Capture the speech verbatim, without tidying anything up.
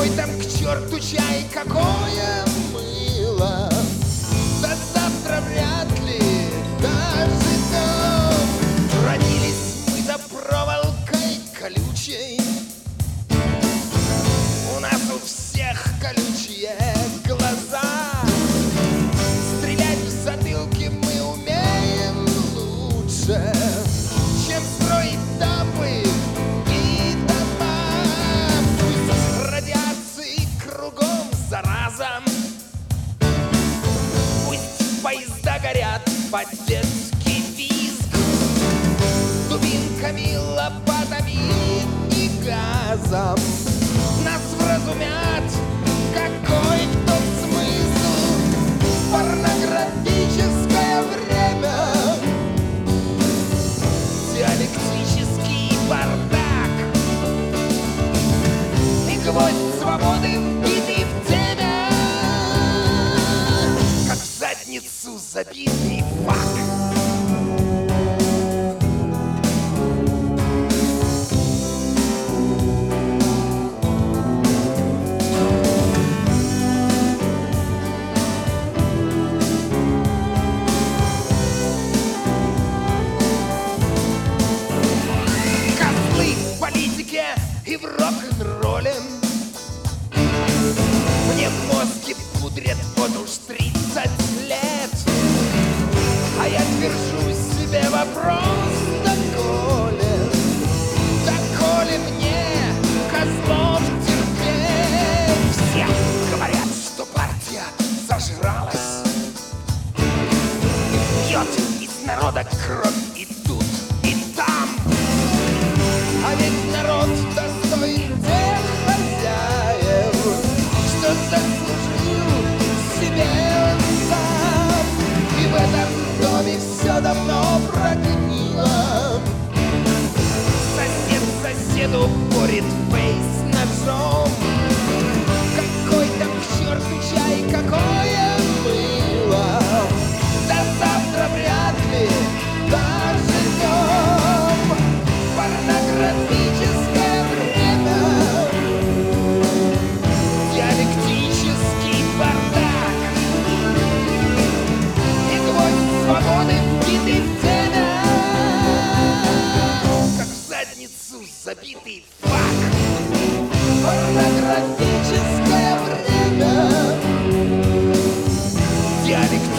Какой там к черту чай, какое мыло? Да завтра вряд ли доживем. Родились мы за проволокой колючей. У нас у всех колючие глаза. Стрелять в затылки мы умеем лучше, чем строить дамбы и дома. Пусть радиации кругом зараза, пусть поезда горят под детский визг, дубинками, лопатами и газом. Нас вразумят, какой в том смысл. Порнографическое время, диалектический бардак и гвоздь свободы вбитый в темя, как в задницу забитый фак. И в рок-н-ролле мне мозги пудрят вот уж тридцать лет, а я твержу себе вопрос: доколе, доколе мне, козлов, терпеть? Все говорят, что партия зажралась и пьет из народа кровь и тут, и там. А ведь народ достоин тех хозяев, что заслужил себе он сам. И в этом доме все давно прогнило. Сосед соседу порит фейс ножом. Какой там к черту чай, какое мыло? Да завтра вряд ли доживем. Порнографическое время, диалектический бардак и гвоздь свободы вбитый в темя, как в задницу забитый фак. Порнографическое время, диалектический